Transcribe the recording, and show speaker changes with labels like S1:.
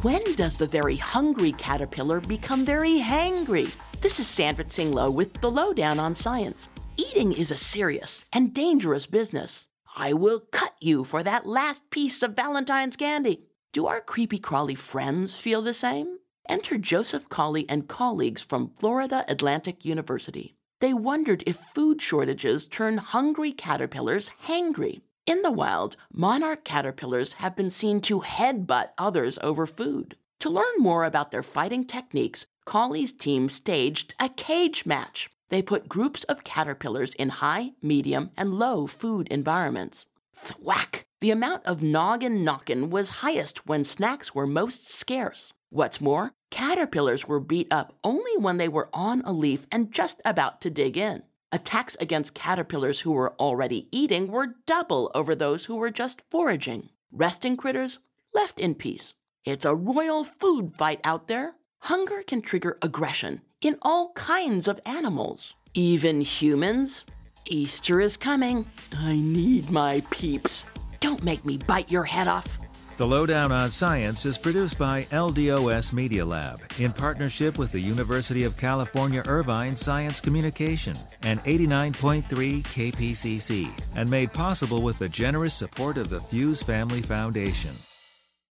S1: When does the very hungry caterpillar become very hangry? This is Sandra Tsing Loh with the Lowdown on Science. Eating is a serious and dangerous business. I will cut you for that last piece of Valentine's candy. Do our creepy crawly friends feel the same? Enter Joseph Cawley and colleagues from Florida Atlantic University. They wondered if food shortages turn hungry caterpillars hangry. In the wild, monarch caterpillars have been seen to headbutt others over food. To learn more about their fighting techniques, Cawley's team staged a cage match. They put groups of caterpillars in high, medium, and low food environments. Thwack! The amount of noggin knockin' was highest when snacks were most scarce. What's more, caterpillars were beat up only when they were on a leaf and just about to dig in. Attacks against caterpillars who were already eating were double over those who were just foraging. Resting critters left in peace. It's a royal food fight out there. Hunger can trigger aggression in all kinds of animals, even humans. Easter is coming. I need my peeps. Don't make me bite your head off.
S2: The Lowdown on Science is produced by LDOS Media Lab in partnership with the University of California Irvine Science Communication and 89.3 KPCC, and made possible with the generous support of the Fuse Family Foundation.